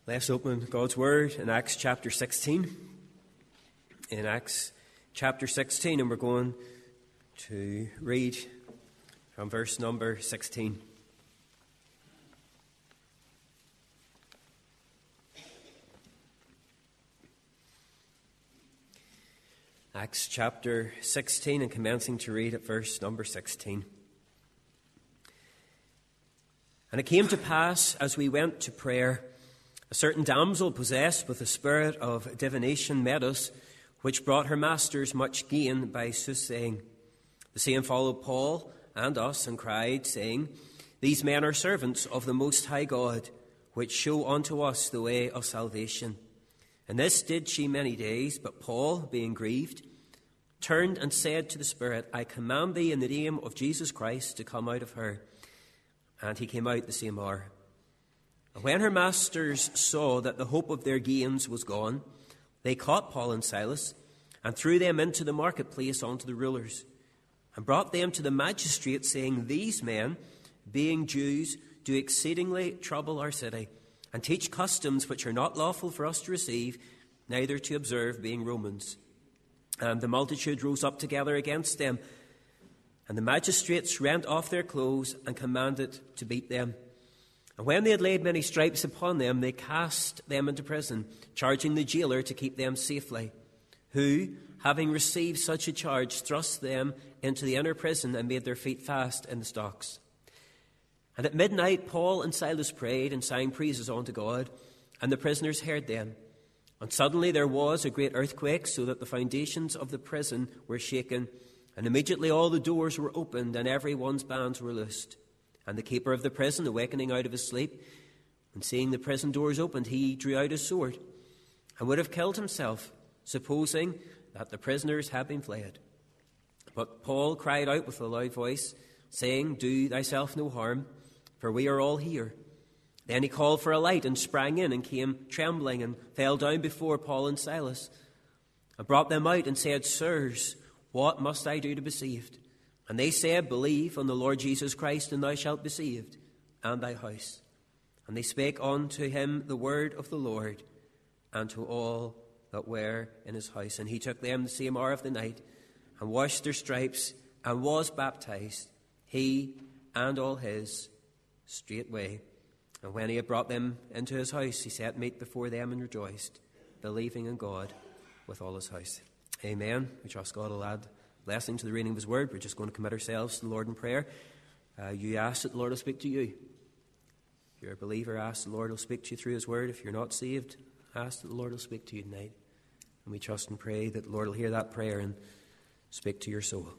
Let's open God's Word in Acts chapter 16. In Acts chapter 16, and we're going to read from verse number 16. Acts chapter 16, and commencing to read at verse number 16. And it came to pass, as we went to prayer, a certain damsel possessed with the spirit of divination met us, which brought her masters much gain by soothsaying. The same followed Paul and us, and cried, saying, These men are servants of the Most High God, which show unto us the way of salvation. And this did she many days, but Paul, being grieved, turned and said to the spirit, I command thee in the name of Jesus Christ to come out of her. And he came out the same hour. And when her masters saw that the hope of their gains was gone, they caught Paul and Silas, and threw them into the marketplace unto the rulers, and brought them to the magistrate, saying, These men, being Jews, do exceedingly trouble our city, and teach customs which are not lawful for us to receive, neither to observe, being Romans. And the multitude rose up together against them, and the magistrates rent off their clothes, and commanded to beat them. And when they had laid many stripes upon them, they cast them into prison, charging the jailer to keep them safely, who, having received such a charge, thrust them into the inner prison, and made their feet fast in the stocks. And at midnight Paul and Silas prayed, and sang praises unto God, and the prisoners heard them. And suddenly there was a great earthquake, so that the foundations of the prison were shaken, and immediately all the doors were opened, and every one's bands were loosed. And the keeper of the prison, awakening out of his sleep, and seeing the prison doors opened, he drew out his sword, and would have killed himself, supposing that the prisoners had been fled. But Paul cried out with a loud voice, saying, Do thyself no harm, for we are all here. Then he called for a light, and sprang in, and came trembling, and fell down before Paul and Silas, and brought them out, and said, Sirs, what must I do to be saved? And they said, Believe on the Lord Jesus Christ, and thou shalt be saved, and thy house. And they spake unto him the word of the Lord, and to all that were in his house. And he took them the same hour of the night, and washed their stripes, and was baptized, he and all his, straightway. And when he had brought them into his house, he set meat before them, and rejoiced, believing in God with all his house. Amen. We trust God will add blessing to the reading of his word. We're just going to commit ourselves to the Lord in prayer. You ask that the Lord will speak to you. If you're a believer, ask the Lord will speak to you through his word. If you're not saved, ask that the Lord will speak to you tonight. And we trust and pray that the Lord will hear that prayer and speak to your soul.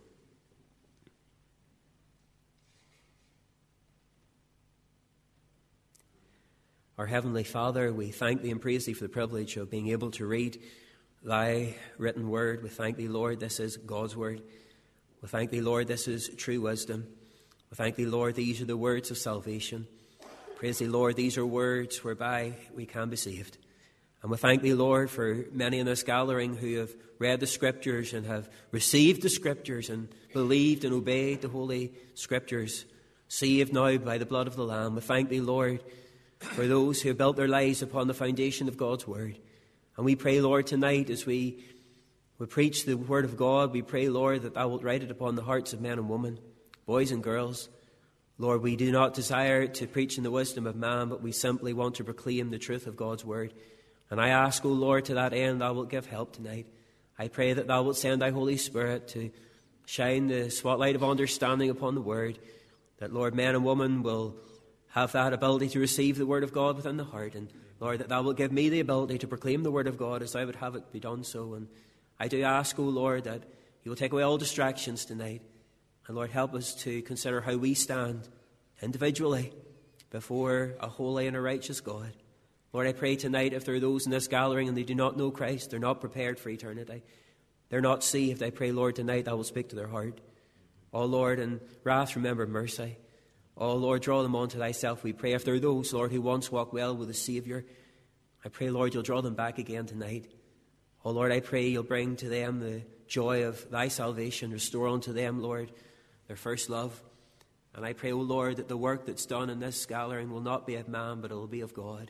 Our Heavenly Father, we thank thee and praise thee for the privilege of being able to read thy written word. We thank thee, Lord, this is God's word. We thank thee, Lord, this is true wisdom. We thank thee, Lord, these are the words of salvation. Praise thee, Lord, these are words whereby we can be saved. And we thank thee, Lord, for many in this gathering who have read the Scriptures and have received the Scriptures and believed and obeyed the Holy Scriptures, saved now by the blood of the Lamb. We thank thee, Lord, for those who have built their lives upon the foundation of God's word. And we pray, Lord, tonight as we preach the word of God, we pray, Lord, that thou wilt write it upon the hearts of men and women, boys and girls. Lord, we do not desire to preach in the wisdom of man, but we simply want to proclaim the truth of God's word. And I ask, O Lord, to that end thou wilt give help tonight. I pray that thou wilt send thy Holy Spirit to shine the spotlight of understanding upon the word, that, Lord, men and women will have that ability to receive the word of God within the heart. And Lord, that thou wilt give me the ability to proclaim the word of God as thou would have it be done so. And I do ask, O Lord, that you will take away all distractions tonight. And Lord, help us to consider how we stand individually before a holy and a righteous God. Lord, I pray tonight if there are those in this gathering and they do not know Christ, they're not prepared for eternity, they're not saved, I pray, Lord, tonight thou will speak to their heart. Oh Lord, in wrath remember mercy. Oh, Lord, draw them on to thyself, we pray. If there are those, Lord, who once walked well with the Saviour, I pray, Lord, you'll draw them back again tonight. Oh, Lord, I pray you'll bring to them the joy of thy salvation. Restore unto them, Lord, their first love. And I pray, O Lord, that the work that's done in this gathering will not be of man, but it will be of God.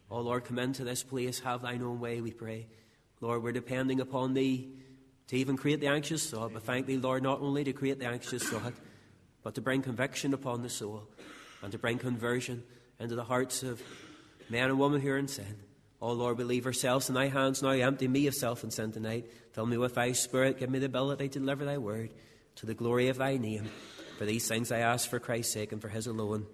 Oh, Lord, come into this place. Have thine own way, we pray. Lord, we're depending upon thee to even create the anxious thought. But thank thee, Lord, not only to create the anxious thought, but to bring conviction upon the soul and to bring conversion into the hearts of men and women who are in sin. Oh, Lord, we leave ourselves in thy hands now. Empty me of self and sin tonight. Fill me with thy Spirit. Give me the ability to deliver thy word to the glory of thy name. For these things I ask for Christ's sake and for his alone.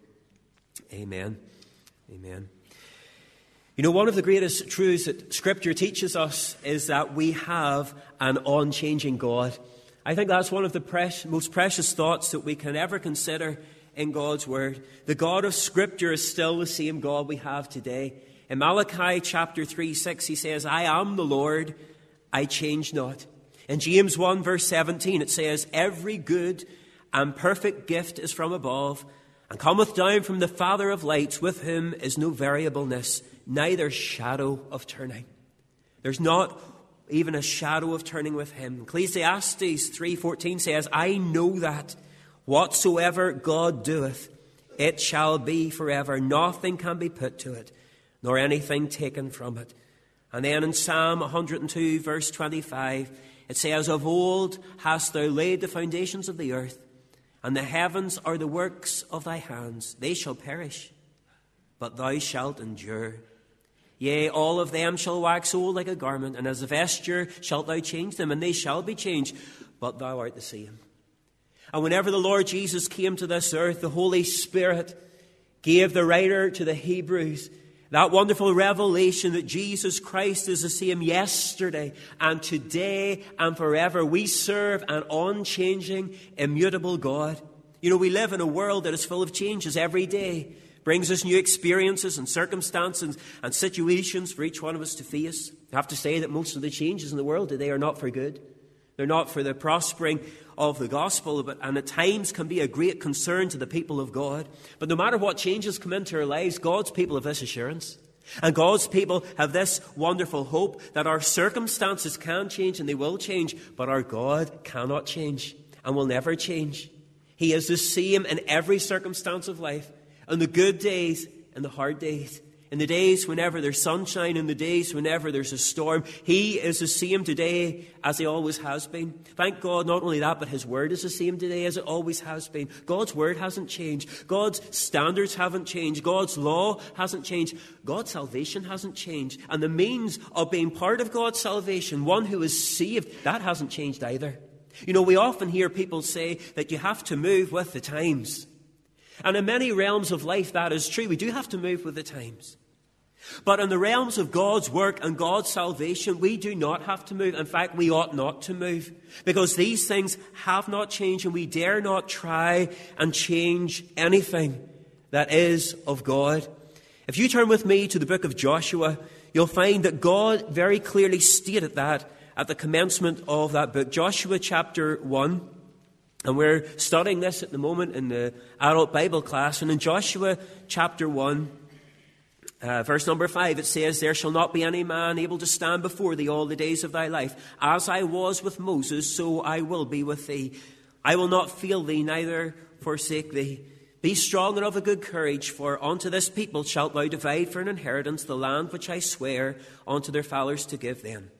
Amen. Amen. You know, one of the greatest truths that Scripture teaches us is that we have an unchanging God. I think that's one of the most precious thoughts that we can ever consider in God's Word. The God of Scripture is still the same God we have today. In Malachi chapter 3:6, he says, I am the Lord, I change not. In James 1 verse 17, it says, every good and perfect gift is from above, and cometh down from the Father of lights, with whom is no variableness, neither shadow of turning. There's not even a shadow of turning with him. Ecclesiastes 3:14 says, I know that whatsoever God doeth, it shall be forever. Nothing can be put to it, nor anything taken from it. And then in Psalm 102 verse 25, it says, of old hast thou laid the foundations of the earth, and the heavens are the works of thy hands. They shall perish, but thou shalt endure. Yea, all of them shall wax old like a garment, and as a vesture shalt thou change them, and they shall be changed, but thou art the same. And whenever the Lord Jesus came to this earth, the Holy Spirit gave the writer to the Hebrews that wonderful revelation that Jesus Christ is the same yesterday and today and forever. We serve an unchanging, immutable God. You know, we live in a world that is full of changes every day. Brings us new experiences and circumstances and situations for each one of us to face. I have to say that most of the changes in the world today are not for good. They're not for the prospering of the gospel, and at times can be a great concern to the people of God. But no matter what changes come into our lives, God's people have this assurance. And God's people have this wonderful hope that our circumstances can change and they will change, but our God cannot change and will never change. He is the same in every circumstance of life, in the good days and the hard days. In the days whenever there's sunshine, in the days whenever there's a storm, He is the same today as He always has been. Thank God, not only that, but His Word is the same today as it always has been. God's Word hasn't changed. God's standards haven't changed. God's law hasn't changed. God's salvation hasn't changed. And the means of being part of God's salvation, one who is saved, that hasn't changed either. You know, we often hear people say that you have to move with the times. And in many realms of life, that is true. We do have to move with the times. But in the realms of God's work and God's salvation, we do not have to move. In fact, we ought not to move, because these things have not changed, and we dare not try and change anything that is of God. If you turn with me to the book of Joshua, you'll find that God very clearly stated that at the commencement of that book. Joshua chapter 1. And we're studying this at the moment in the adult Bible class. And in Joshua chapter 1, verse number 5, it says, there shall not be any man able to stand before thee all the days of thy life. As I was with Moses, so I will be with thee. I will not fail thee, neither forsake thee. Be strong and of a good courage, for unto this people shalt thou divide for an inheritance the land which I swear unto their fathers to give them.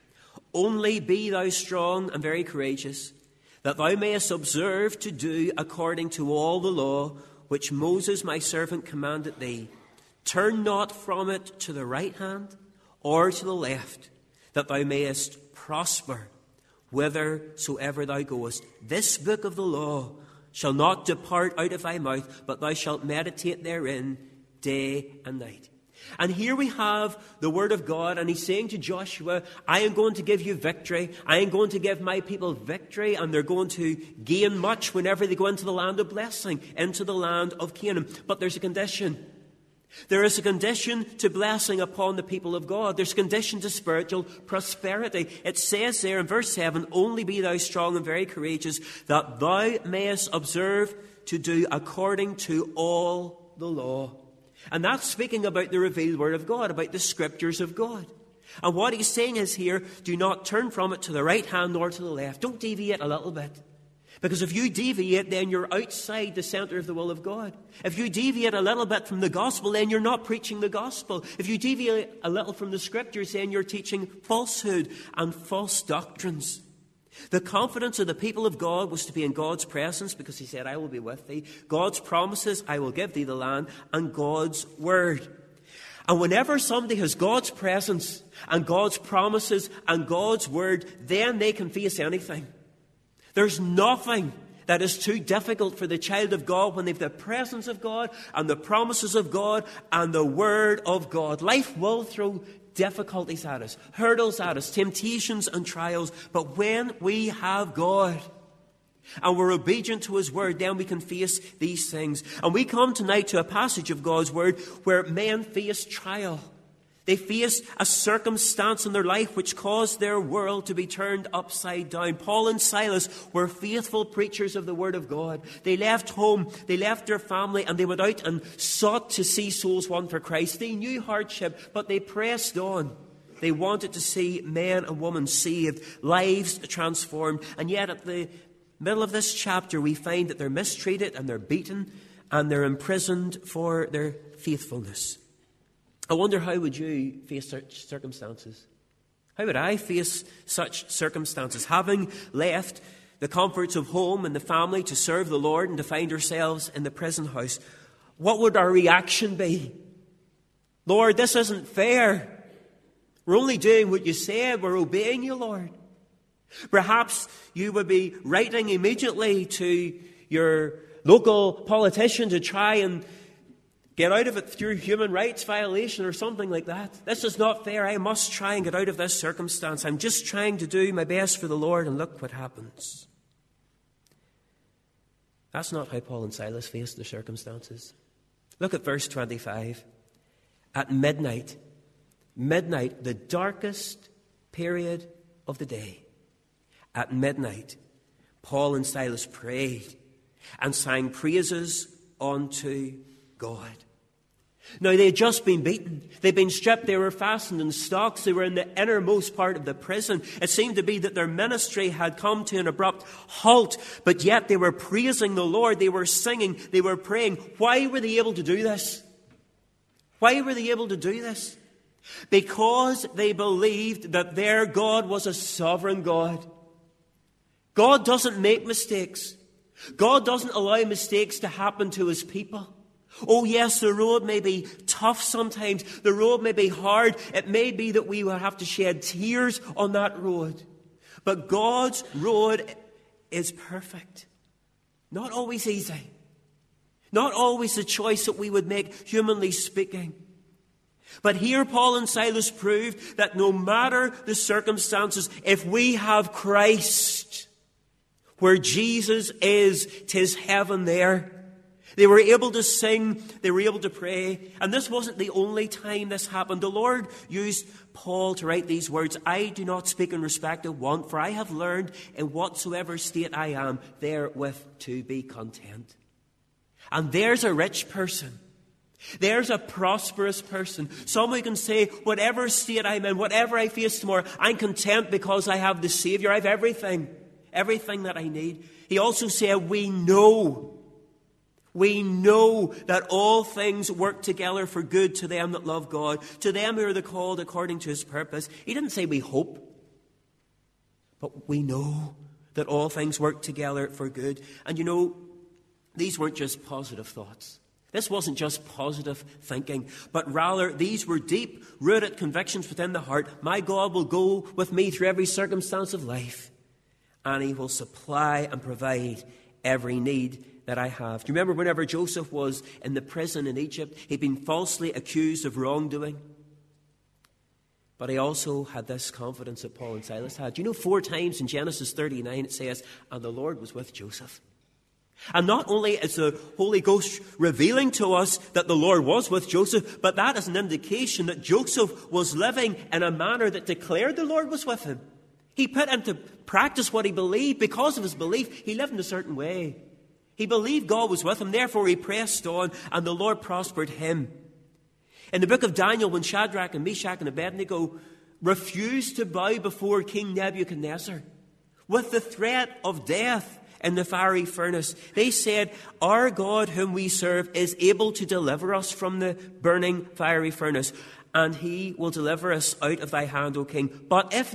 Only be thou strong and very courageous, that thou mayest observe to do according to all the law which Moses my servant commanded thee. Turn not from it to the right hand or to the left, that thou mayest prosper whithersoever thou goest. This book of the law shall not depart out of thy mouth, but thou shalt meditate therein day and night. And here we have the word of God, and He's saying to Joshua, I am going to give you victory. I am going to give my people victory, and they're going to gain much whenever they go into the land of blessing, into the land of Canaan. But there's a condition. There is a condition to blessing upon the people of God. There's a condition to spiritual prosperity. It says there in verse 7, only be thou strong and very courageous, that thou mayest observe to do according to all the law. And that's speaking about the revealed word of God, about the scriptures of God. And what he's saying is here, do not turn from it to the right hand nor to the left. Don't deviate a little bit. Because if you deviate, then you're outside the center of the will of God. If you deviate a little bit from the gospel, then you're not preaching the gospel. If you deviate a little from the scriptures, then you're teaching falsehood and false doctrines. The confidence of the people of God was to be in God's presence, because he said, I will be with thee. God's promises, I will give thee the land, and God's word. And whenever somebody has God's presence and God's promises and God's word, then they can face anything. There's nothing that is too difficult for the child of God when they've the presence of God and the promises of God and the word of God. Life will throw difficulties at us, hurdles at us, temptations and trials. But when we have God and we're obedient to his word, then we can face these things. And we come tonight to a passage of God's word where men face trial. They faced a circumstance in their life which caused their world to be turned upside down. Paul and Silas were faithful preachers of the word of God. They left home, they left their family, and they went out and sought to see souls won for Christ. They knew hardship, but they pressed on. They wanted to see men and women saved, lives transformed. And yet at the middle of this chapter, we find that they're mistreated and they're beaten and they're imprisoned for their faithfulness. I wonder, how would you face such circumstances? How would I face such circumstances? Having left the comforts of home and the family to serve the Lord and to find ourselves in the prison house, what would our reaction be? Lord, this isn't fair. We're only doing what you said. We're obeying you, Lord. Perhaps you would be writing immediately to your local politician to try and get out of it through human rights violation or something like that. This is not fair. I must try and get out of this circumstance. I'm just trying to do my best for the Lord, and look what happens. That's not how Paul and Silas faced their circumstances. Look at verse 25. At midnight, the darkest period of the day, at midnight, Paul and Silas prayed and sang praises unto God. Now, they had just been beaten. They'd been stripped. They were fastened in stocks. They were in the innermost part of the prison. It seemed to be that their ministry had come to an abrupt halt, but yet they were praising the Lord. They were singing. They were praying. Why were they able to do this? Why were they able to do this? Because they believed that their God was a sovereign God. God doesn't make mistakes. God doesn't allow mistakes to happen to his people. Oh yes, the road may be tough sometimes. The road may be hard. It may be that we will have to shed tears on that road. But God's road is perfect. Not always easy. Not always the choice that we would make, humanly speaking. But here Paul and Silas proved that no matter the circumstances, if we have Christ, where Jesus is, 'tis heaven there. They were able to sing, they were able to pray, and this wasn't the only time this happened. The Lord used Paul to write these words, I do not speak in respect of want, for I have learned in whatsoever state I am, therewith to be content. And there's a rich person. There's a prosperous person. Someone who can say, whatever state I'm in, whatever I face tomorrow, I'm content because I have the Savior. I have everything that I need. He also said, we know that all things work together for good to them that love God, to them who are the called according to his purpose. He didn't say we hope, but we know that all things work together for good. And you know, these weren't just positive thoughts. This wasn't just positive thinking, but rather these were deep-rooted convictions within the heart. My God will go with me through every circumstance of life, and he will supply and provide every need that I have. Do you remember whenever Joseph was in the prison in Egypt, he'd been falsely accused of wrongdoing? But he also had this confidence that Paul and Silas had. Do you know 4 times in Genesis 39 it says, and the Lord was with Joseph. And not only is the Holy Ghost revealing to us that the Lord was with Joseph, but that is an indication that Joseph was living in a manner that declared the Lord was with him. He put into practice what he believed. Because of his belief, he lived in a certain way. He believed God was with him, therefore he pressed on, and the Lord prospered him. In the book of Daniel, when Shadrach and Meshach and Abednego refused to bow before King Nebuchadnezzar, with the threat of death, in the fiery furnace. They said, our God whom we serve is able to deliver us from the burning fiery furnace, and he will deliver us out of thy hand, O king. But if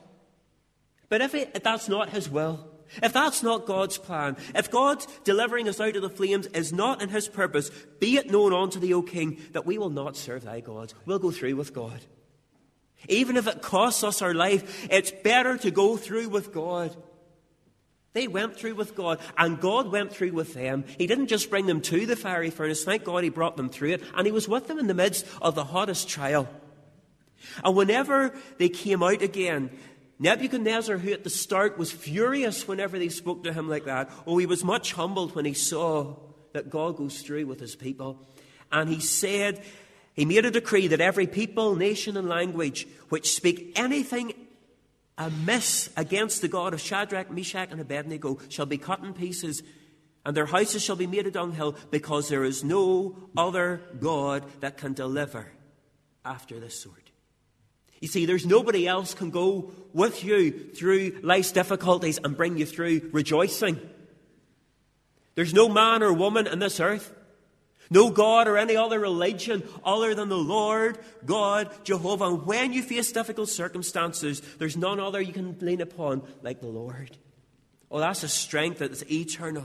that's not his will, if that's not God's plan, if God delivering us out of the flames is not in his purpose, be it known unto thee, O king, that we will not serve thy gods. We'll go through with God. Even if it costs us our life, it's better to go through with God. They went through with God, and God went through with them. He didn't just bring them to the fiery furnace. Thank God he brought them through it, and he was with them in the midst of the hottest trial. And whenever they came out again, Nebuchadnezzar, who at the start was furious whenever they spoke to him like that, he was much humbled when he saw that God goes through with his people. And he made a decree that every people, nation, and language which speak anything amiss against the God of Shadrach, Meshach, and Abednego shall be cut in pieces, and their houses shall be made a dunghill, because there is no other God that can deliver after this sort. You see, there's nobody else can go with you through life's difficulties and bring you through rejoicing. There's no man or woman in this earth, no God or any other religion other than the Lord God, Jehovah. And when you face difficult circumstances, there's none other you can lean upon like the Lord. Oh, that's a strength that is eternal.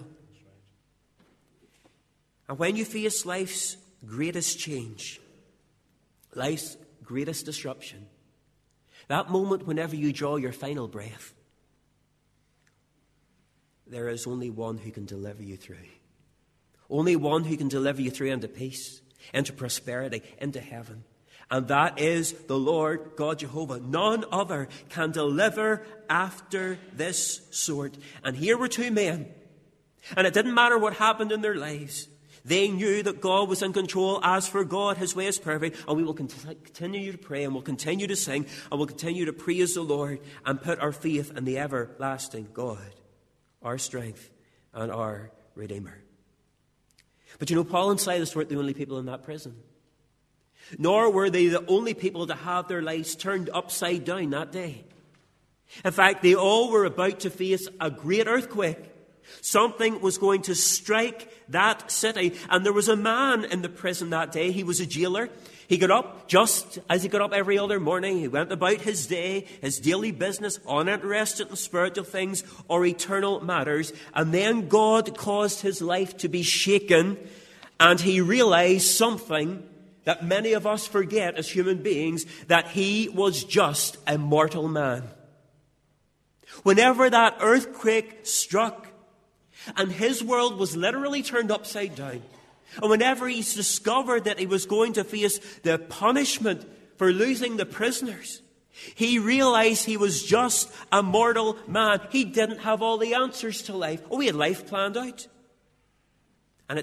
And when you face life's greatest change, life's greatest disruption, that moment whenever you draw your final breath, there is only one who can deliver you through. Only one who can deliver you through into peace, into prosperity, into heaven. And that is the Lord God Jehovah. None other can deliver after this sort. And here were two men. And it didn't matter what happened in their lives. They knew that God was in control. As for God, his way is perfect. And we will continue to pray, and we'll continue to sing, and we'll continue to praise the Lord and put our faith in the everlasting God, our strength and our Redeemer. But you know, Paul and Silas weren't the only people in that prison. Nor were they the only people to have their lives turned upside down that day. In fact, they all were about to face a great earthquake. Something was going to strike that city. And there was a man in the prison that day. He was a jailer. He got up just as he got up every other morning. He went about his day, his daily business, uninterested in spiritual things or eternal matters. And then God caused his life to be shaken, and he realized something that many of us forget as human beings, that he was just a mortal man. Whenever that earthquake struck, and his world was literally turned upside down, and whenever he discovered that he was going to face the punishment for losing the prisoners, he realized he was just a mortal man. He didn't have all the answers to life. He had life planned out. And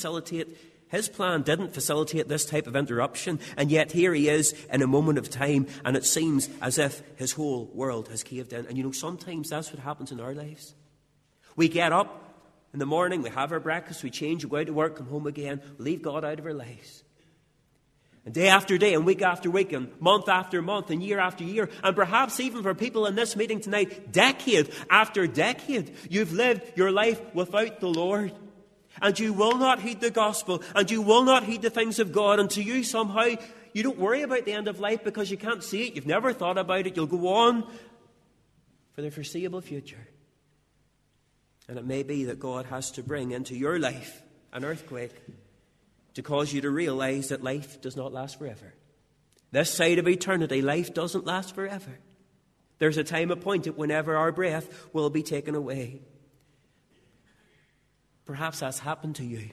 his plan didn't facilitate this type of interruption. And yet here he is in a moment of time, and it seems as if his whole world has caved in. And you know, sometimes that's what happens in our lives. We get up in the morning, we have our breakfast, we change, we go out to work, come home again, leave God out of our lives. And day after day, and week after week, and month after month, and year after year, and perhaps even for people in this meeting tonight, decade after decade, you've lived your life without the Lord. And you will not heed the gospel, and you will not heed the things of God, and to you somehow, you don't worry about the end of life because you can't see it, you've never thought about it, you'll go on for the foreseeable future. And it may be that God has to bring into your life an earthquake to cause you to realize that life does not last forever. This side of eternity, life doesn't last forever. There's a time appointed whenever our breath will be taken away. Perhaps that's happened to you.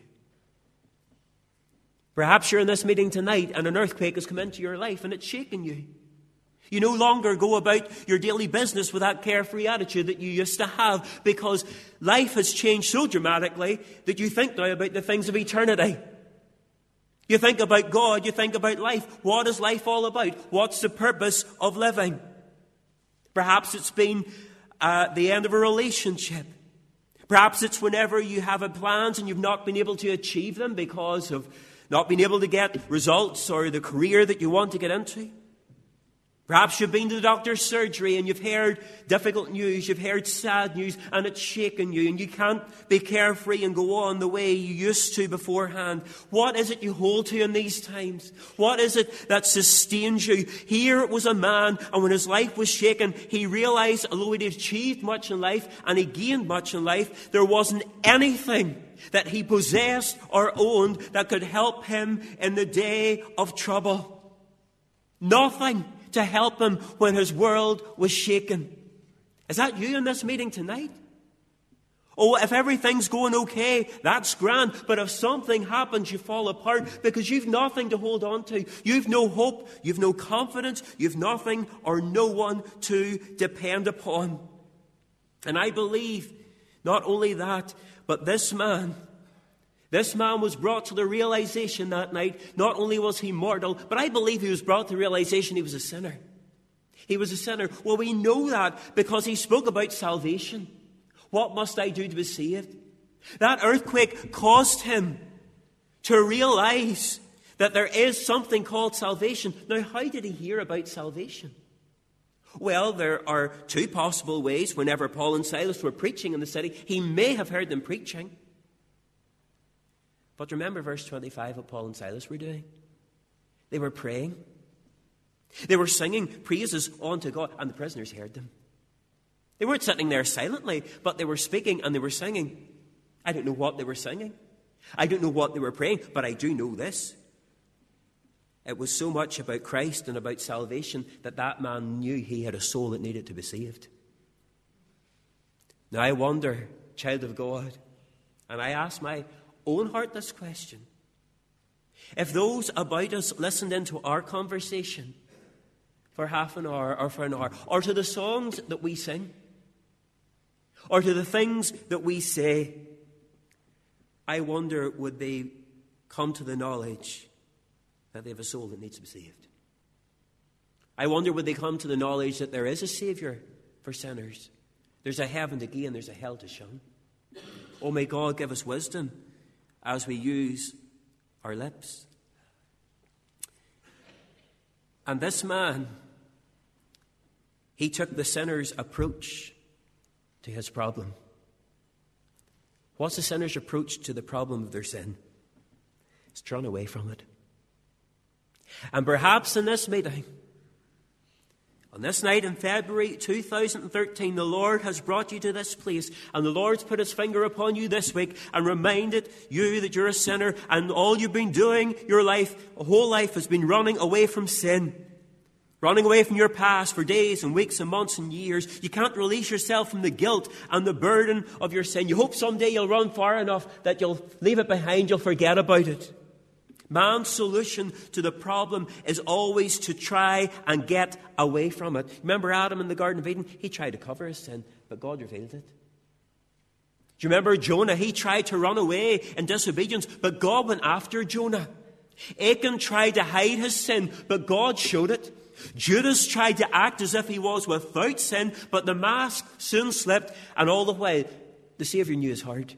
Perhaps you're in this meeting tonight and an earthquake has come into your life and it's shaken you. You no longer go about your daily business with that carefree attitude that you used to have, because life has changed so dramatically that you think now about the things of eternity. You think about God, you think about life. What is life all about? What's the purpose of living? Perhaps it's been the end of a relationship. Perhaps it's whenever you have plans and you've not been able to achieve them because of not being able to get results or the career that you want to get into. Perhaps you've been to the doctor's surgery and you've heard difficult news, you've heard sad news, and it's shaken you, and you can't be carefree and go on the way you used to beforehand. What is it you hold to in these times? What is it that sustains you? Here was a man, and when his life was shaken, he realized, although he'd achieved much in life and he gained much in life, there wasn't anything that he possessed or owned that could help him in the day of trouble. Nothing to help him when his world was shaken. Is that you in this meeting tonight? Oh, if everything's going okay, that's grand. But if something happens, you fall apart because you've nothing to hold on to. You've no hope. You've no confidence. You've nothing or no one to depend upon. And I believe not only that, but this man was brought to the realization that night, not only was he mortal, but I believe he was brought to the realization he was a sinner. He was a sinner. Well, we know that because he spoke about salvation. What must I do to be saved? That earthquake caused him to realize that there is something called salvation. Now, how did he hear about salvation? Well, there are two possible ways. Whenever Paul and Silas were preaching in the city, he may have heard them preaching. But remember verse 25, what Paul and Silas were doing. They were praying. They were singing praises unto God, and the prisoners heard them. They weren't sitting there silently, but they were speaking and they were singing. I don't know what they were singing. I don't know what they were praying, but I do know this. It was so much about Christ and about salvation that man knew he had a soul that needed to be saved. Now I wonder, child of God, and I ask my own heart this question. If those about us listened into our conversation for half an hour or for an hour, or to the songs that we sing, or to the things that we say, I wonder, would they come to the knowledge that they have a soul that needs to be saved? I wonder, would they come to the knowledge that there is a Saviour for sinners? There's a heaven to gain, there's a hell to shun. Oh, may God give us wisdom as we use our lips. And this man, he took the sinner's approach to his problem. What's the sinner's approach to the problem of their sin? It's to run away from it. And perhaps in this meeting, on this night in February 2013, the Lord has brought you to this place, and the Lord's put his finger upon you this week and reminded you that you're a sinner, and all you've been doing your life, a whole life, has been running away from sin. Running away from your past for days and weeks and months and years. You can't release yourself from the guilt and the burden of your sin. You hope someday you'll run far enough that you'll leave it behind, you'll forget about it. Man's solution to the problem is always to try and get away from it. Remember Adam in the Garden of Eden? He tried to cover his sin, but God revealed it. Do you remember Jonah? He tried to run away in disobedience, but God went after Jonah. Achan tried to hide his sin, but God showed it. Judas tried to act as if he was without sin, but the mask soon slipped, and all the while, the Saviour knew his heart.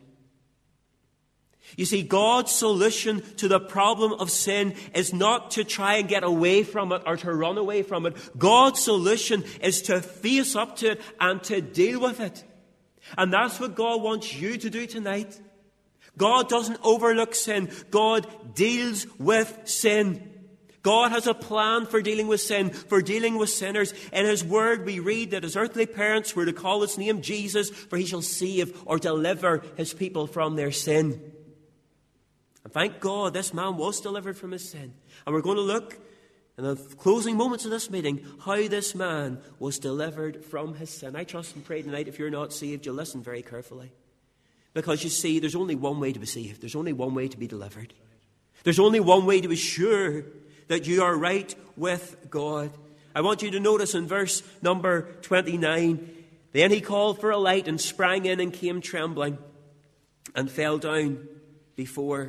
You see, God's solution to the problem of sin is not to try and get away from it or to run away from it. God's solution is to face up to it and to deal with it. And that's what God wants you to do tonight. God doesn't overlook sin. God deals with sin. God has a plan for dealing with sin, for dealing with sinners. In his word we read that his earthly parents were to call his name Jesus, for he shall save or deliver his people from their sin. And thank God this man was delivered from his sin. And we're going to look in the closing moments of this meeting how this man was delivered from his sin. I trust and pray tonight, if you're not saved, you'll listen very carefully. Because you see, there's only one way to be saved. There's only one way to be delivered. There's only one way to be sure that you are right with God. I want you to notice in verse number 29, then he called for a light and sprang in and came trembling and fell down before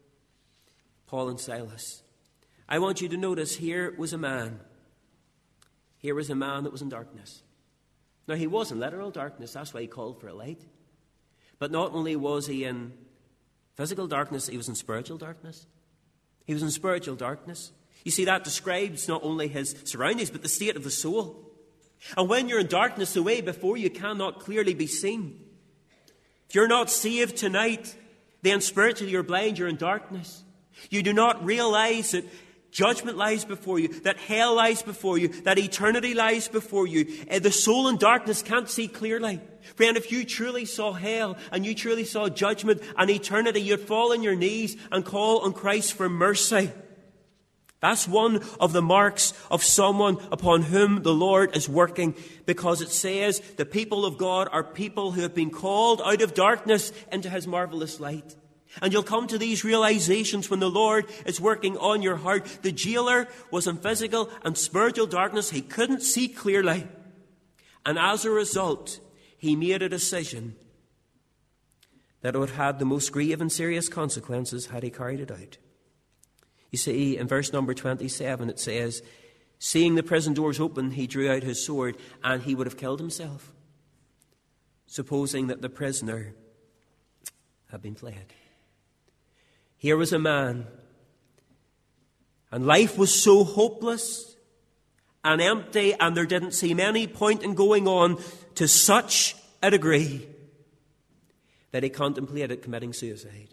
Paul and Silas. I want you to notice here was a man. Here was a man that was in darkness. Now, he was in literal darkness. That's why he called for a light. But not only was he in physical darkness, he was in spiritual darkness. He was in spiritual darkness. You see, that describes not only his surroundings, but the state of the soul. And when you're in darkness, the way before you cannot clearly be seen. If you're not saved tonight, then spiritually you're blind, you're in darkness. You do not realize that judgment lies before you, that hell lies before you, that eternity lies before you. The soul in darkness can't see clearly. Friend, if you truly saw hell and you truly saw judgment and eternity, you'd fall on your knees and call on Christ for mercy. That's one of the marks of someone upon whom the Lord is working, because it says the people of God are people who have been called out of darkness into his marvelous light. And you'll come to these realizations when the Lord is working on your heart. The jailer was in physical and spiritual darkness. He couldn't see clearly. And as a result, he made a decision that would have the most grave and serious consequences had he carried it out. You see, in verse number 27, it says, seeing the prison doors open, he drew out his sword and he would have killed himself, supposing that the prisoner had been fled. Here was a man, and life was so hopeless and empty, and there didn't seem any point in going on to such a degree that he contemplated committing suicide.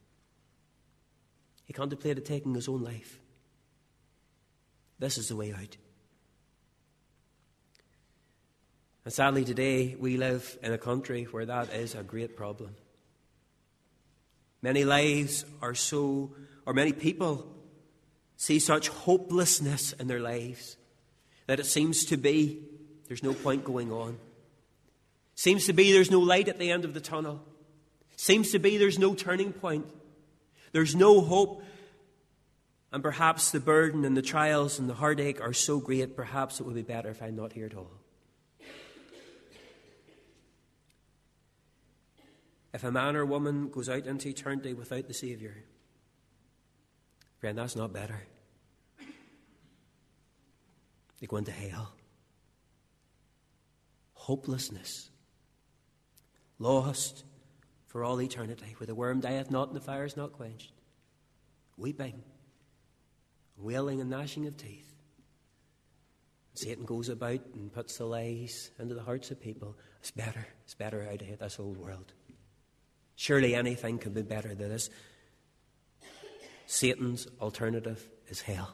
He contemplated taking his own life. This is the way out. And sadly today we live in a country where that is a great problem. Many lives are so, or many people see such hopelessness in their lives that it seems to be there's no point going on. Seems to be there's no light at the end of the tunnel. Seems to be there's no turning point. There's no hope. And perhaps the burden and the trials and the heartache are so great, perhaps it would be better if I'm not here at all. If a man or woman goes out into eternity without the Saviour, friend, that's not better. They go into hell. Hopelessness. Lost for all eternity, where the worm dieth not and the fire is not quenched. Weeping, wailing and gnashing of teeth. Satan goes about and puts the lies into the hearts of people. It's better out of this old world. Surely anything can be better than this. Satan's alternative is hell.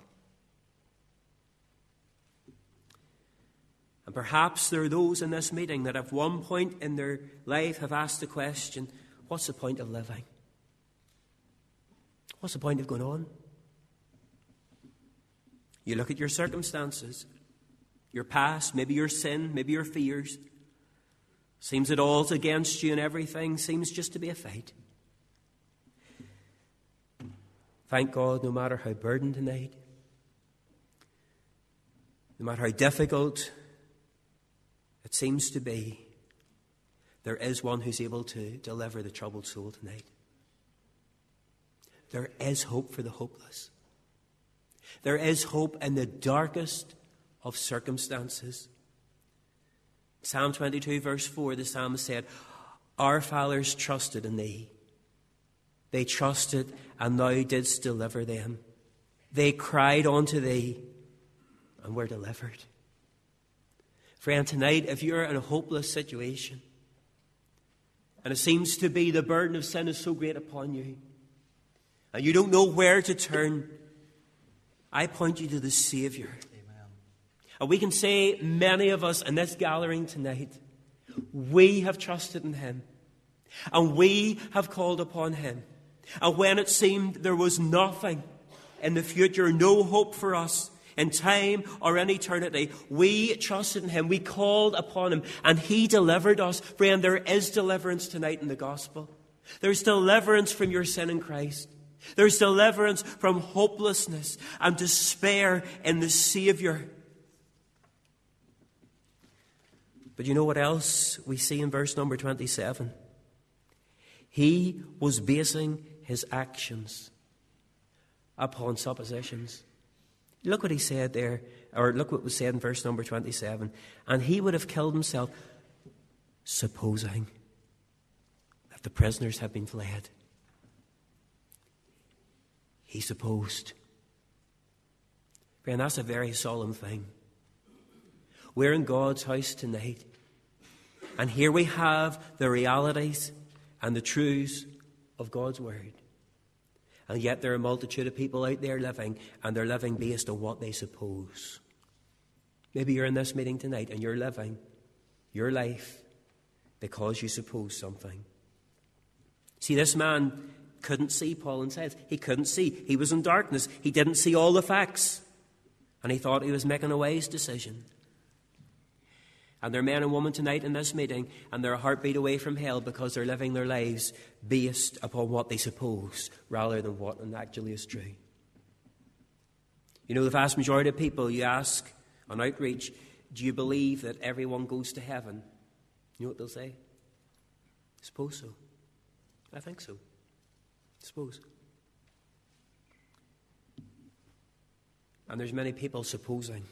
And perhaps there are those in this meeting that at one point in their life have asked the question, what's the point of living? What's the point of going on? You look at your circumstances, your past, maybe your sin, maybe your fears. Seems that all's against you and everything seems just to be a fight. Thank God, no matter how burdened tonight, no matter how difficult it seems to be, there is one who's able to deliver the troubled soul tonight. There is hope for the hopeless. There is hope in the darkest of circumstances. Psalm 22 verse 4, the psalmist said, our fathers trusted in thee. They trusted and thou didst deliver them. They cried unto thee and were delivered. Friend, tonight, if you're in a hopeless situation, and it seems to be the burden of sin is so great upon you, and you don't know where to turn, I point you to the Saviour. Amen. And we can say, many of us in this gathering tonight, we have trusted in Him. And we have called upon Him. And when it seemed there was nothing in the future, no hope for us in time or in eternity, we trusted in Him. We called upon Him and He delivered us. Friend, there is deliverance tonight in the gospel. There's deliverance from your sin in Christ. There's deliverance from hopelessness and despair in the Saviour. But you know what else we see in verse number 27? He was basing his actions upon suppositions. Look what he said there, or look what was said in verse number 27. And he would have killed himself, supposing that the prisoners had been fled. He supposed. Friend, that's a very solemn thing. We're in God's house tonight, and here we have the realities and the truths of God's Word. And yet there are a multitude of people out there living, and they're living based on what they suppose. Maybe you're in this meeting tonight and you're living your life because you suppose something. See, this man couldn't see, Paul says. He couldn't see. He was in darkness. He didn't see all the facts. And he thought he was making a wise decision. And there are men and women tonight in this meeting, and they're a heartbeat away from hell because they're living their lives based upon what they suppose rather than what actually is true. You know, the vast majority of people, you ask on outreach, do you believe that everyone goes to heaven? You know what they'll say? I suppose so. I think so. I suppose. And there's many people supposing.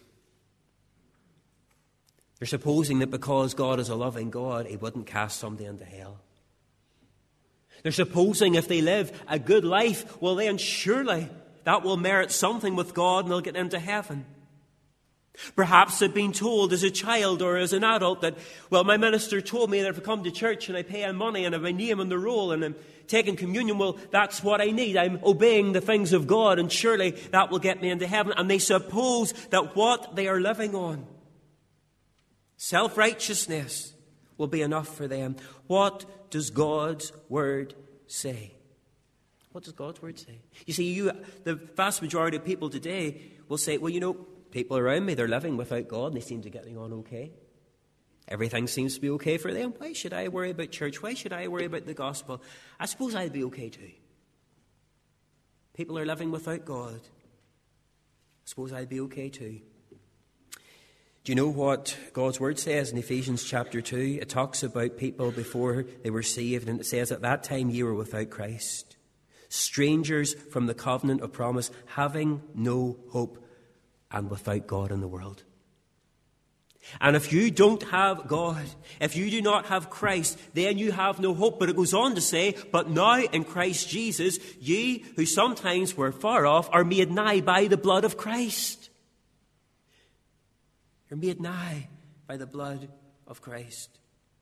They're supposing that because God is a loving God, He wouldn't cast somebody into hell. They're supposing if they live a good life, well then surely that will merit something with God and they'll get into heaven. Perhaps they've been told as a child or as an adult that, well, my minister told me that if I come to church and I pay him money and have my name on the roll and I'm taking communion, well, that's what I need. I'm obeying the things of God and surely that will get me into heaven. And they suppose that what they are living on, self-righteousness, will be enough for them. What does God's Word say? What does God's Word say? You see, the vast majority of people today will say, well, you know, people around me, they're living without God and they seem to be getting on okay. Everything seems to be okay for them. Why should I worry about church? Why should I worry about the gospel? I suppose I'd be okay too. People are living without God. I suppose I'd be okay too. Do you know what God's Word says in Ephesians chapter 2? It talks about people before they were saved, and it says, at that time you were without Christ, strangers from the covenant of promise, having no hope, and without God in the world. And if you don't have God, if you do not have Christ, then you have no hope. But it goes on to say, but now in Christ Jesus, ye who sometimes were far off are made nigh by the blood of Christ. You're made nigh by the blood of Christ.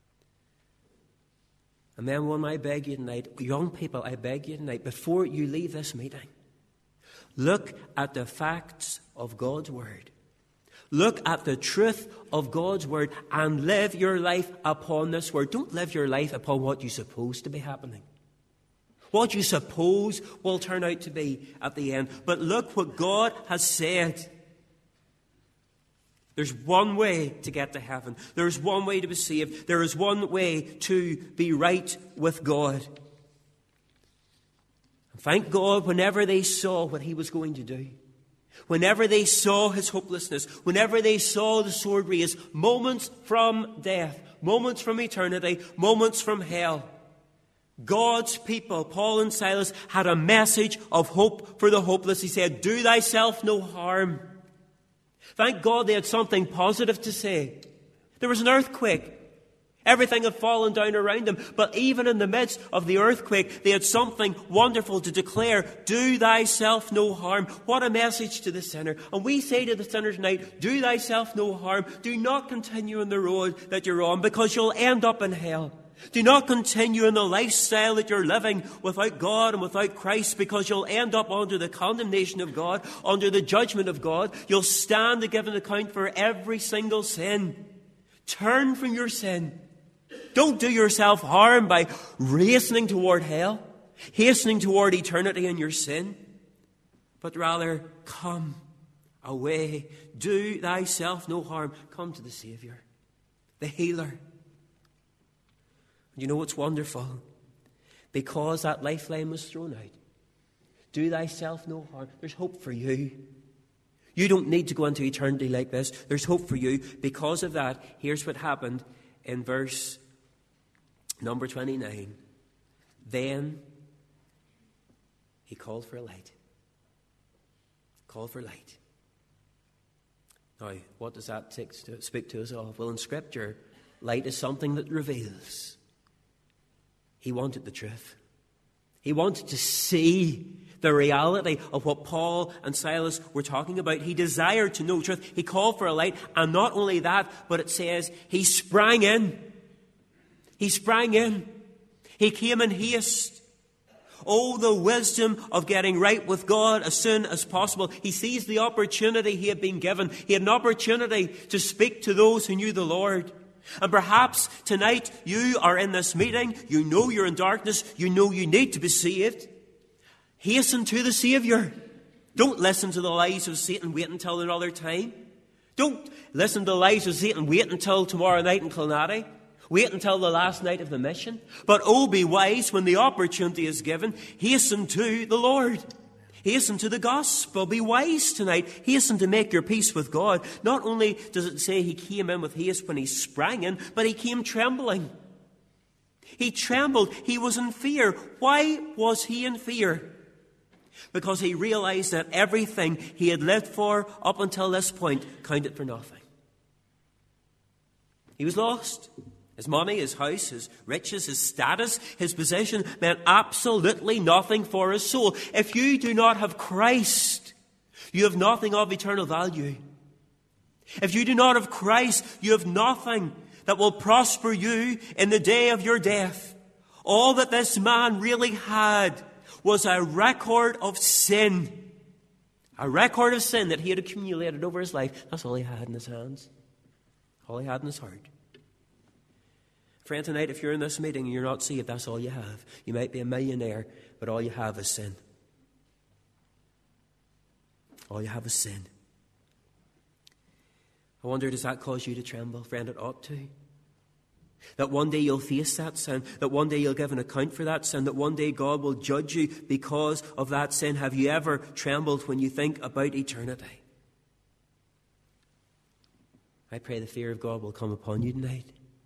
And then one, I beg you tonight, young people, I beg you tonight, before you leave this meeting, look at the facts of God's Word. Look at the truth of God's Word and live your life upon this Word. Don't live your life upon what you suppose to be happening. What you suppose will turn out to be at the end. But look what God has said. There's one way to get to heaven. There's one way to be saved. There is one way to be right with God. Thank God, whenever they saw what He was going to do, whenever they saw His hopelessness, whenever they saw the sword raised, moments from death, moments from eternity, moments from hell, God's people, Paul and Silas, had a message of hope for the hopeless. He said, do thyself no harm. Thank God they had something positive to say. There was an earthquake. Everything had fallen down around them. But even in the midst of the earthquake, they had something wonderful to declare. Do thyself no harm. What a message to the sinner. And we say to the sinner tonight, do thyself no harm. Do not continue on the road that you're on, because you'll end up in hell. Do not continue in the lifestyle that you're living without God and without Christ, because you'll end up under the condemnation of God, under the judgment of God. You'll stand to give an account for every single sin. Turn from your sin. Don't do yourself harm by hastening toward hell, hastening toward eternity in your sin, but rather come away. Do thyself no harm. Come to the Saviour, the healer. You know what's wonderful? Because that lifeline was thrown out. Do thyself no harm. There's hope for you. You don't need to go into eternity like this. There's hope for you. Because of that, here's what happened in verse number 29. Then he called for a light. Called for light. Now, what does that speak to us of? Well, in Scripture, light is something that reveals. He wanted the truth. He wanted to see the reality of what Paul and Silas were talking about. He desired to know truth. He called for a light, and not only that, but it says he sprang in. He sprang in. He came in haste. Oh, the wisdom of getting right with God as soon as possible. He seized the opportunity he had been given. He had an opportunity to speak to those who knew the Lord. And perhaps tonight you are in this meeting. You know you're in darkness. You know you need to be saved. Hasten to the Saviour. Don't listen to the lies of Satan. Wait until another time. Don't listen to the lies of Satan. Wait until tomorrow night in Clonarty. Wait until the last night of the mission. But oh, be wise when the opportunity is given. Hasten to the Lord. Hasten to the gospel. Be wise tonight. Hasten to make your peace with God. Not only does it say he came in with haste when he sprang in, but he came trembling. He trembled. He was in fear. Why was he in fear? Because he realized that everything he had lived for up until this point counted for nothing. He was lost. His money, his house, his riches, his status, his position meant absolutely nothing for his soul. If you do not have Christ, you have nothing of eternal value. If you do not have Christ, you have nothing that will prosper you in the day of your death. All that this man really had was a record of sin. A record of sin that he had accumulated over his life. That's all he had in his hands. All he had in his heart. Friend, tonight, if you're in this meeting and you're not saved, that's all you have. You might be a millionaire, but all you have is sin. All you have is sin. I wonder, does that cause you to tremble? Friend, it ought to. That one day you'll face that sin. That one day you'll give an account for that sin. That one day God will judge you because of that sin. Have you ever trembled when you think about eternity? I pray the fear of God will come upon you tonight.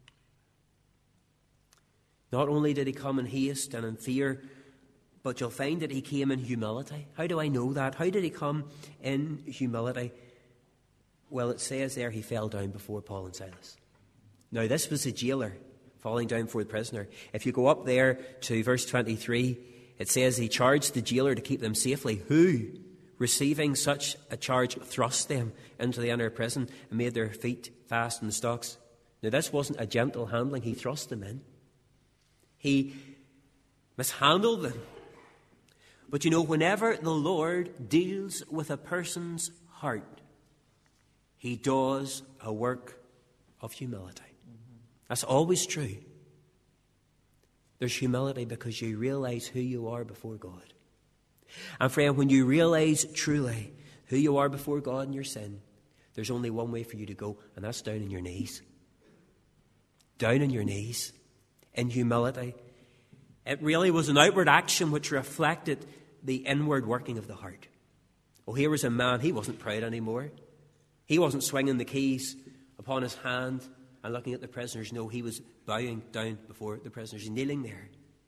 Not only did he come in haste and in fear, but you'll find that he came in humility. How do I know that? How did he come in humility? Well, it says there he fell down before Paul and Silas. Now, this was the jailer falling down before the prisoner. If you go up there to verse 23, it says he charged the jailer to keep them safely, who, receiving such a charge, thrust them into the inner prison and made their feet fast in the stocks. Now, this wasn't a gentle handling. He thrust them in. He mishandled them. But you know, whenever the Lord deals with a person's heart, he does a work of humility. That's always true. There's humility because you realize who you are before God. And friend, when you realize truly who you are before God in your sin, there's only one way for you to go, and that's down on your knees. Down on your knees. In humility. It really was an outward action which reflected the inward working of the heart. Oh, here was a man, he wasn't proud anymore. He wasn't swinging the keys upon his hand and looking at the prisoners. No, he was bowing down before the prisoners, kneeling there.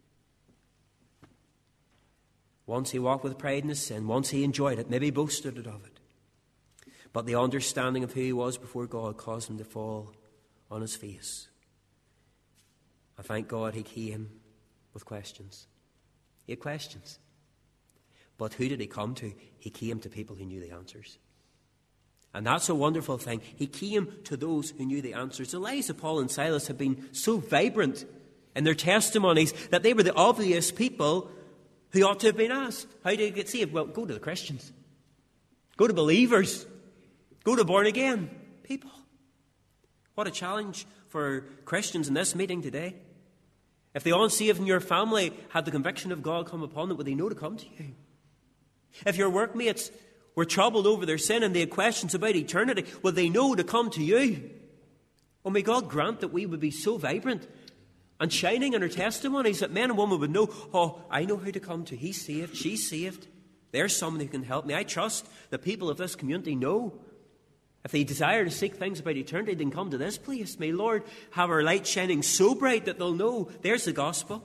Once he walked with pride in his sin, once he enjoyed it, maybe boasted of it. But the understanding of who he was before God caused him to fall on his face. I thank God he came with questions. He had questions. But who did he come to? He came to people who knew the answers. And that's a wonderful thing. He came to those who knew the answers. The lives of Paul and Silas have been so vibrant in their testimonies that they were the obvious people who ought to have been asked. How did you get saved? Well, go to the Christians. Go to believers. Go to born again people. What a challenge for Christians in this meeting today. If the unsaved in your family had the conviction of God come upon them, would they know to come to you? If your workmates were troubled over their sin and they had questions about eternity, would they know to come to you? Oh, may God grant that we would be so vibrant and shining in our testimonies that men and women would know, oh, I know who to come to. He's saved, she's saved. There's someone who can help me. I trust the people of this community know. If they desire to seek things about eternity, they can come to this place. May Lord have our light shining so bright that they'll know there's the gospel.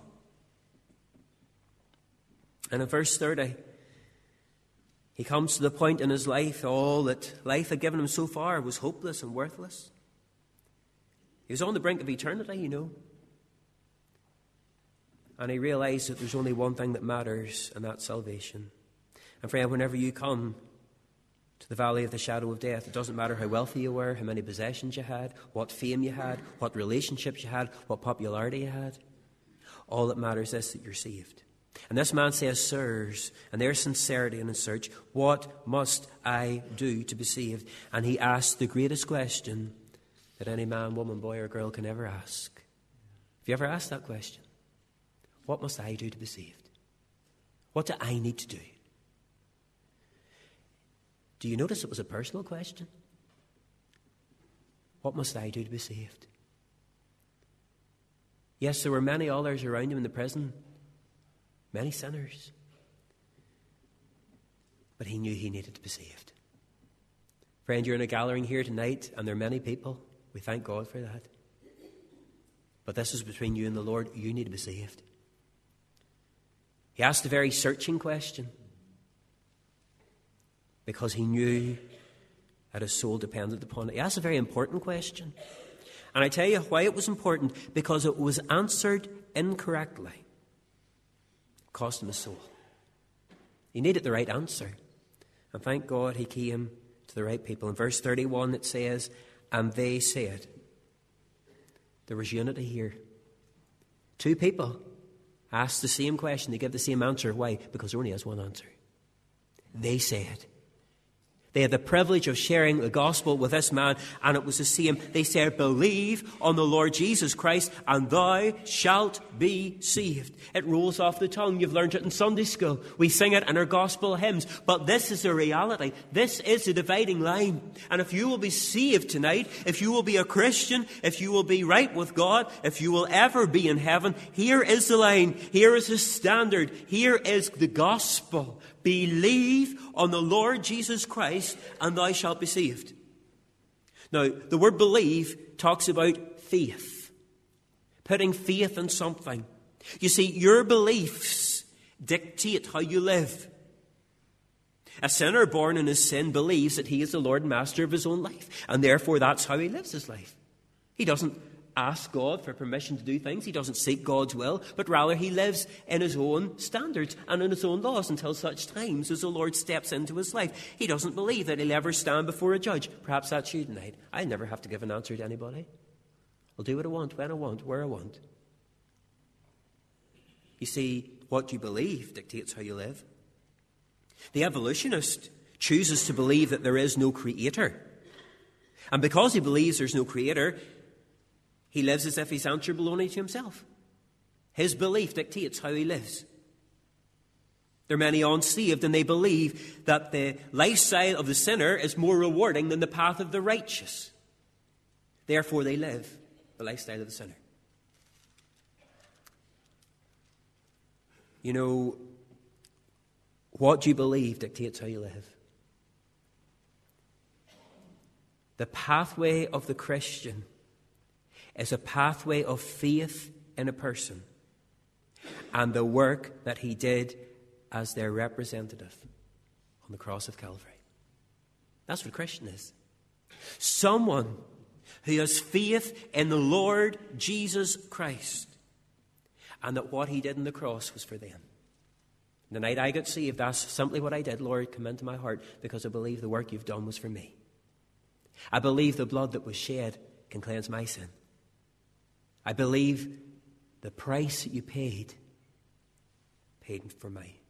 And in verse 30, he comes to the point in his life, all that life had given him so far was hopeless and worthless. He was on the brink of eternity, you know. And he realized that there's only one thing that matters, and that's salvation. And friend, whenever you come to the valley of the shadow of death, it doesn't matter how wealthy you were, how many possessions you had, what fame you had, what relationships you had, what popularity you had. All that matters is that you're saved. And this man says, sirs, and their sincerity and in search, what must I do to be saved? And he asked the greatest question that any man, woman, boy, or girl can ever ask. Have you ever asked that question? What must I do to be saved? What do I need to do? Do you notice it was a personal question? What must I do to be saved? Yes, there were many others around him in the prison, many sinners. But he knew he needed to be saved. Friend, you're in a gathering here tonight, and there are many people. We thank God for that. But this is between you and the Lord. You need to be saved. He asked a very searching question because he knew that his soul depended upon it. He asked a very important question. And I tell you why it was important, because it was answered incorrectly. It cost him his soul. He needed the right answer. And thank God he came to the right people. In verse 31 it says, and they said. There was unity here. Two people asked the same question. They give the same answer. Why? Because there only is one answer. They said. They had the privilege of sharing the gospel with this man, and it was the same. They said, believe on the Lord Jesus Christ, and thou shalt be saved. It rolls off the tongue. You've learned it in Sunday school. We sing it in our gospel hymns. But this is the reality. This is the dividing line. And if you will be saved tonight, if you will be a Christian, if you will be right with God, if you will ever be in heaven, here is the line. Here is the standard. Here is the gospel. Believe on the Lord Jesus Christ, and thou shalt be saved. Now, the word believe talks about faith. Putting faith in something. You see, your beliefs dictate how you live. A sinner born in his sin believes that he is the Lord and Master of his own life, and therefore that's how he lives his life. He doesn't ask God for permission to do things. He doesn't seek God's will, but rather he lives in his own standards and in his own laws until such times as the Lord steps into his life. He doesn't believe that he'll ever stand before a judge. Perhaps that's you tonight. I never have to give an answer to anybody. I'll do what I want, when I want, where I want. You see, what you believe dictates how you live. The evolutionist chooses to believe that there is no creator. And because he believes there's no creator, he lives as if he's answerable only to himself. His belief dictates how he lives. There are many unsaved, and they believe that the lifestyle of the sinner is more rewarding than the path of the righteous. Therefore, they live the lifestyle of the sinner. You know, what you believe dictates how you live. The pathway of the Christian is a pathway of faith in a person and the work that he did as their representative on the cross of Calvary. That's what a Christian is. Someone who has faith in the Lord Jesus Christ and that what he did on the cross was for them. The night I got saved, that's simply what I did. Lord, come into my heart because I believe the work you've done was for me. I believe the blood that was shed can cleanse my sin. I believe the price that you paid for me.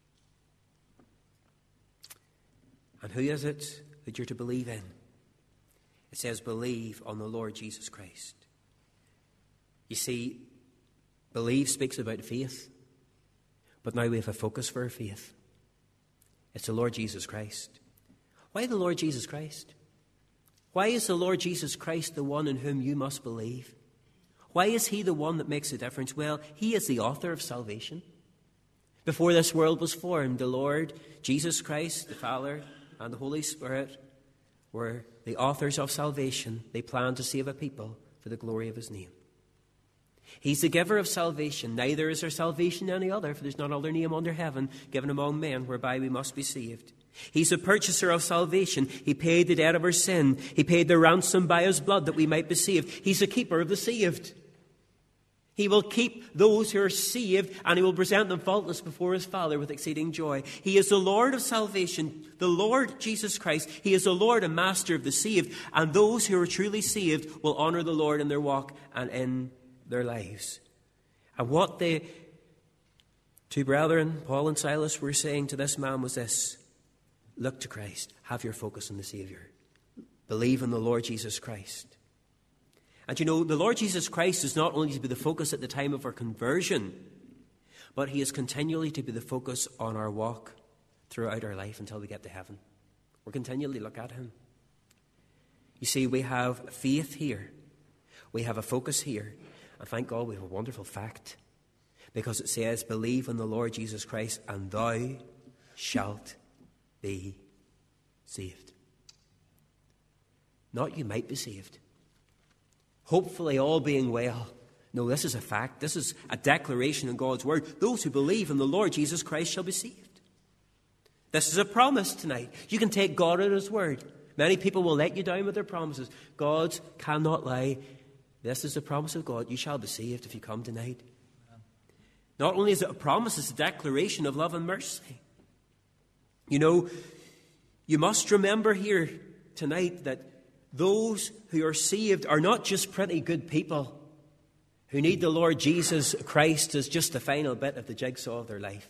And who is it that you're to believe in? It says, believe on the Lord Jesus Christ. You see, believe speaks about faith, but now we have a focus for our faith. It's the Lord Jesus Christ. Why the Lord Jesus Christ? Why is the Lord Jesus Christ the one in whom you must believe? Why is he the one that makes a difference? Well, he is the author of salvation. Before this world was formed, the Lord Jesus Christ, the Father, and the Holy Spirit were the authors of salvation. They planned to save a people for the glory of his name. He's the giver of salvation. Neither is there salvation in any other, for there's none other name under heaven given among men whereby we must be saved. He's the purchaser of salvation. He paid the debt of our sin. He paid the ransom by his blood that we might be saved. He's the keeper of the saved. He will keep those who are saved, and he will present them faultless before his Father with exceeding joy. He is the Lord of salvation, the Lord Jesus Christ. He is the Lord and Master of the saved, and those who are truly saved will honor the Lord in their walk and in their lives. And what the two brethren, Paul and Silas, were saying to this man was this: look to Christ. Have your focus on the Saviour. Believe in the Lord Jesus Christ. And you know, the Lord Jesus Christ is not only to be the focus at the time of our conversion, but he is continually to be the focus on our walk throughout our life until we get to heaven. We're continually look at him. You see, we have faith here. We have a focus here. And thank God we have a wonderful fact. Because it says, believe in the Lord Jesus Christ and thou shalt be saved. Not you might be saved. Hopefully all being well. No, this is a fact. This is a declaration in God's word. Those who believe in the Lord Jesus Christ shall be saved. This is a promise tonight. You can take God at his word. Many people will let you down with their promises. God cannot lie. This is the promise of God. You shall be saved if you come tonight. Not only is it a promise, it's a declaration of love and mercy. You know, you must remember here tonight that those who are saved are not just pretty good people who need the Lord Jesus Christ as just the final bit of the jigsaw of their life.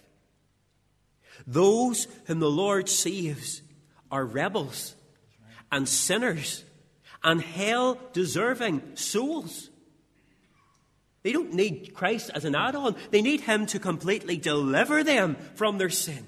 Those whom the Lord saves are rebels and sinners and hell-deserving souls. They don't need Christ as an add-on. They need him to completely deliver them from their sin.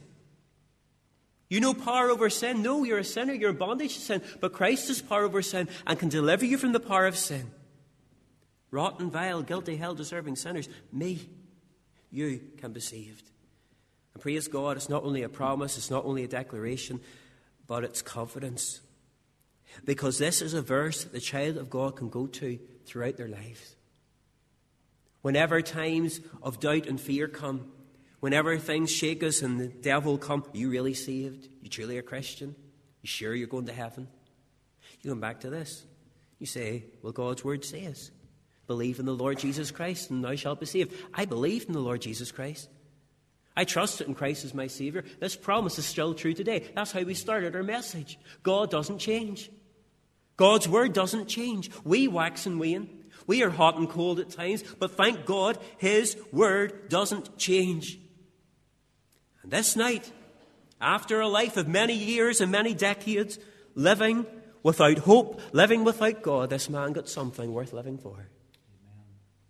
You know power over sin? No, you're a sinner. You're in bondage to sin. But Christ has power over sin and can deliver you from the power of sin. Rotten, vile, guilty, hell-deserving sinners. Me. You can be saved. And praise God, it's not only a promise, it's not only a declaration, but it's confidence. Because this is a verse that the child of God can go to throughout their lives. Whenever times of doubt and fear come, whenever things shake us and the devil come, are you really saved? You truly a Christian? You sure you're going to heaven? You come back to this. You say, well, God's word says, believe in the Lord Jesus Christ and thou shalt be saved. I believe in the Lord Jesus Christ. I trust in Christ as my Saviour. This promise is still true today. That's how we started our message. God doesn't change. God's word doesn't change. We wax and wane. We are hot and cold at times, but thank God his word doesn't change. And this night, after a life of many years and many decades, living without hope, living without God, this man got something worth living for. Amen.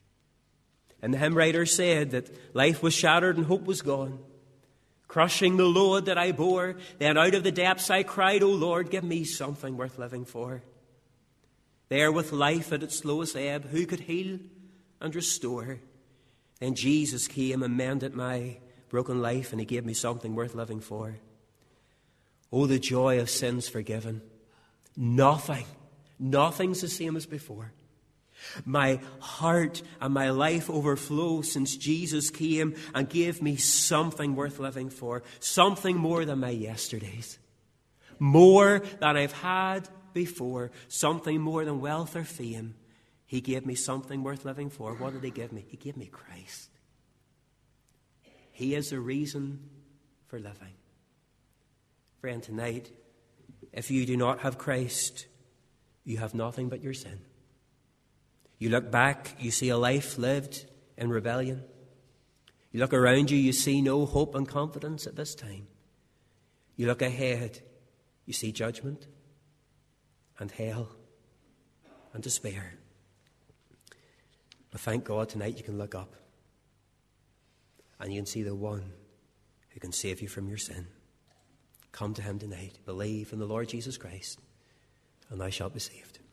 And the hymn writer said that life was shattered and hope was gone. Crushing the load that I bore, then out of the depths I cried, O Lord, give me something worth living for. There with life at its lowest ebb, who could heal and restore? Then Jesus came and mended my broken life, and he gave me something worth living for. Oh, the joy of sins forgiven. Nothing's the same as before. My heart and my life overflow since Jesus came and gave me something worth living for. Something more than my yesterdays. More than I've had before. Something more than wealth or fame. He gave me something worth living for. What did he give me? He gave me Christ. He is the reason for living. Friend, tonight, if you do not have Christ, you have nothing but your sin. You look back, you see a life lived in rebellion. You look around you, you see no hope and confidence at this time. You look ahead, you see judgment and hell and despair. But thank God tonight you can look up and you can see the one who can save you from your sin. Come to him tonight. Believe in the Lord Jesus Christ and thou shalt be saved.